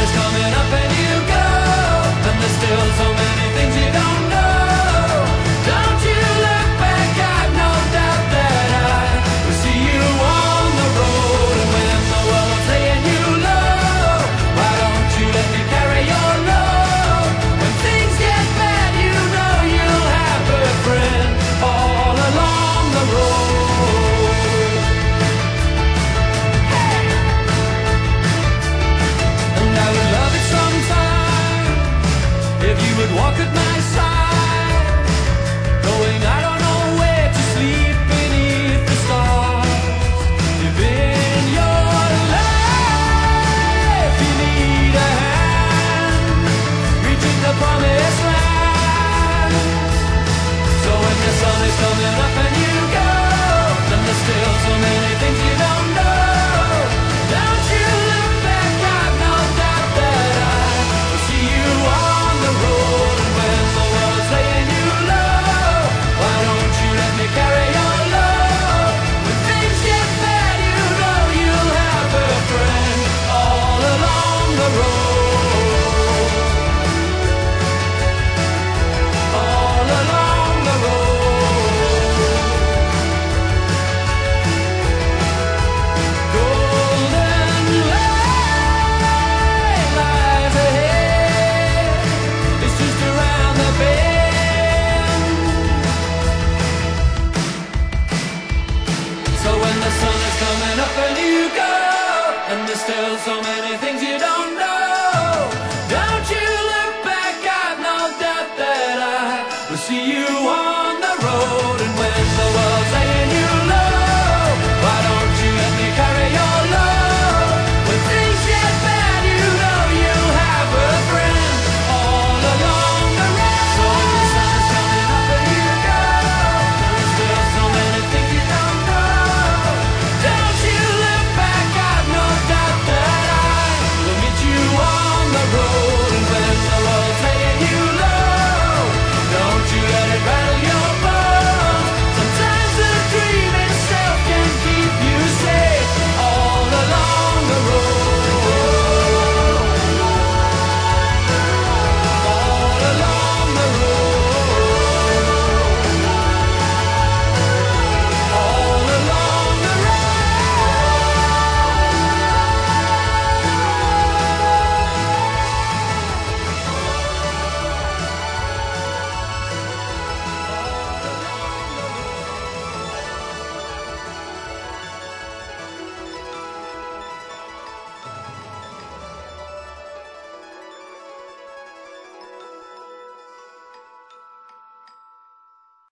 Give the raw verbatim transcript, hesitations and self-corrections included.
is coming up and you go, and there's still so many things you don't know. Don't you look back, I've no doubt that I will see you on the road. And when the world's laying you low, why don't you let me carry your load? When things get bad, you know you'll have a friend all along the road. Hey! And I would love it sometime if you would walk at my side, going I don't know where to sleep beneath the stars. If in your life you need a hand, reaching the promised land. So when the sun is coming up and you go, then there's still so many things you don't know. Don't you look back, I've no doubt that I will see you on the road. And when the world's laying you low, why don't you let me carry your load? When things get bad, you know you'll have a friend all along the road. All along the road. Golden light lies ahead, it's just around the bend. So when the sun is coming up and you go, and there's still so many things you don't know.